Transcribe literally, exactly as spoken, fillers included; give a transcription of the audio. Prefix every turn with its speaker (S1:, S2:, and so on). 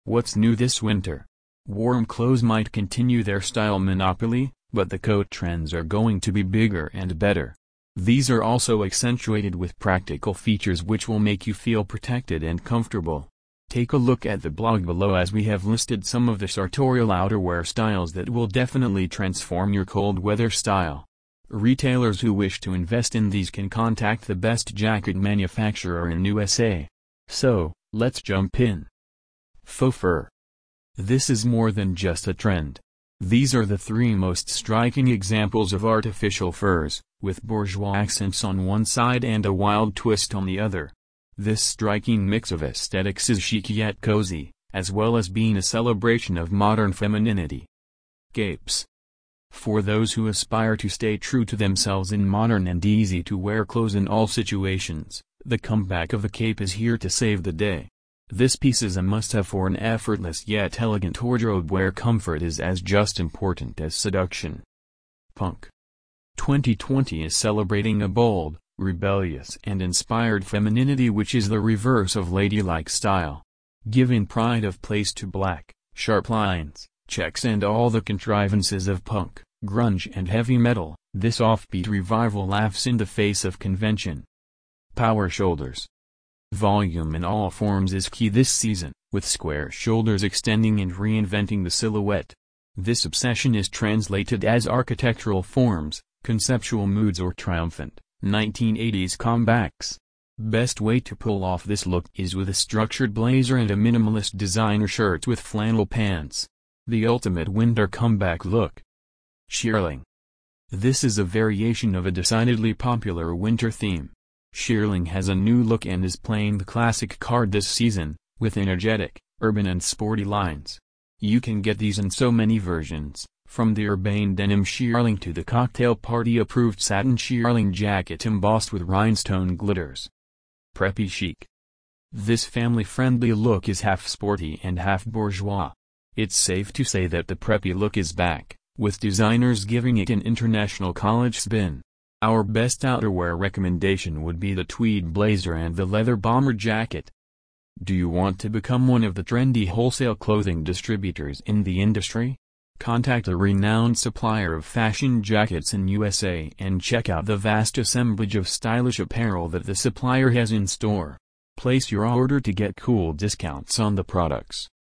S1: What's new this winter? Warm clothes might continue their style monopoly, but the coat trends are going to be bigger and better. These are also accentuated with practical features which will make you feel protected and comfortable. Take a look at the blog below as we have listed some of the sartorial outerwear styles that will definitely transform your cold weather style. Retailers who wish to invest in these can contact the best jacket manufacturer in U S A. So, let's jump in. Faux fur. This is more than just a trend. These are the three most striking examples of artificial furs, with bourgeois accents on one side and a wild twist on the other. This striking mix of aesthetics is chic yet cozy, as well as being a celebration of modern femininity. Capes. For those who aspire to stay true to themselves in modern and easy-to-wear clothes in all situations, the comeback of the cape is here to save the day. This piece is a must-have for an effortless yet elegant wardrobe where comfort is as just important as seduction. Punk. twenty twenty is celebrating a bold, rebellious and inspired femininity which is the reverse of ladylike style. Giving pride of place to black, sharp lines, checks and all the contrivances of punk, grunge and heavy metal, this offbeat revival laughs in the face of convention. Power shoulders. Volume in all forms is key this season, with square shoulders extending and reinventing the silhouette. This obsession is translated as architectural forms, conceptual moods or triumphant, nineteen eighties comebacks. Best way to pull off this look is with a structured blazer and a minimalist designer shirt with flannel pants. The ultimate winter comeback look. Shearling. This is a variation of a decidedly popular winter theme. Shearling has a new look and is playing the classic card this season, with energetic, urban and sporty lines. You can get these in so many versions, from the urbane denim shearling to the cocktail party-approved satin shearling jacket embossed with rhinestone glitters. Preppy chic. This family-friendly look is half sporty and half bourgeois. It's safe to say that the preppy look is back, with designers giving it an international college spin. Our best outerwear recommendation would be the tweed blazer and the leather bomber jacket. Do you want to become one of the trendy wholesale clothing distributors in the industry? Contact a renowned supplier of fashion jackets in U S A and check out the vast assemblage of stylish apparel that the supplier has in store. Place your order to get cool discounts on the products.